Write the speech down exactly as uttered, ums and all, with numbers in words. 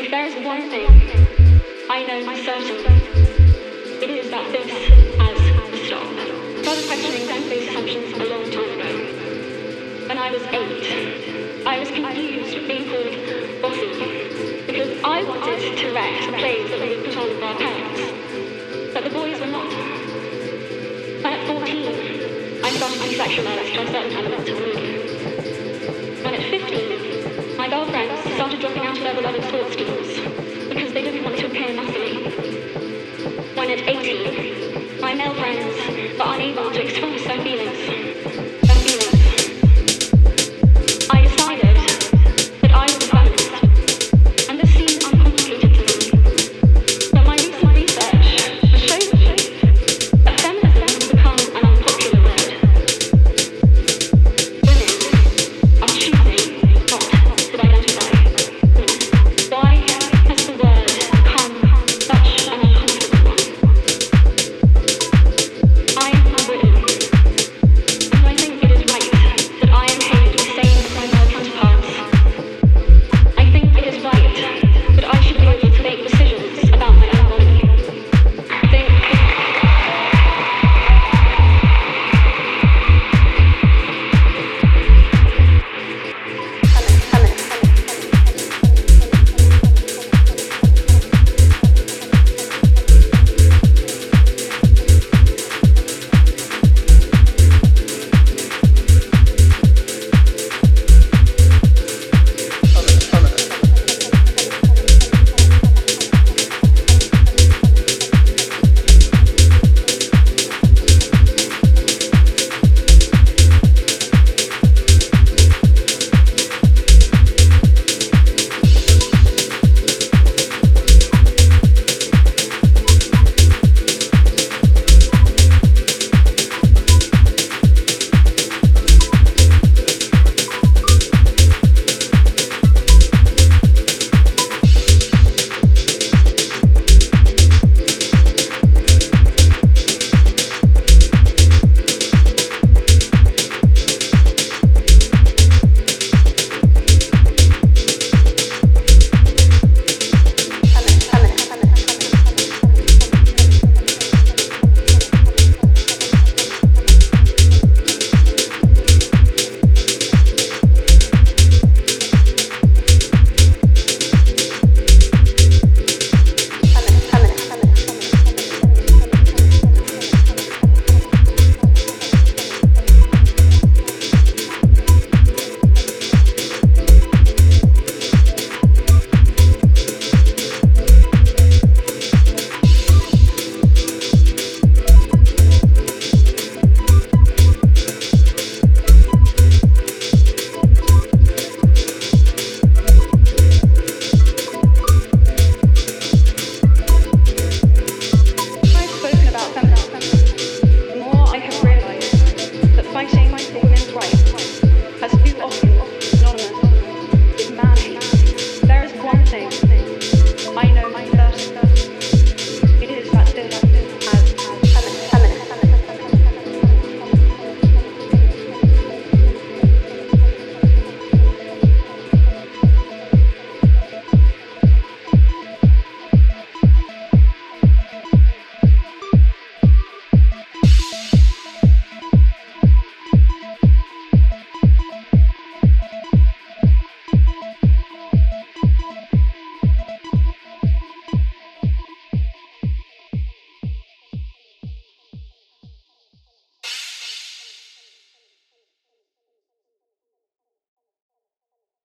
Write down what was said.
If there is one thing I know for certain, it is that this has to stop. I started questioning Glenn-based assumptions a long time ago. When I was eight, I was confused with being called bossy because I wanted to direct the plays that we would put on with our parents, but the boys were not. And at fourteen, I started to be sexualized by certain elements of the movie. And at fifteen, my girlfriends started dropping out of their beloved sports teams because they didn't want to appear muscly. When at eighteen, my male friends were unable to express their feelings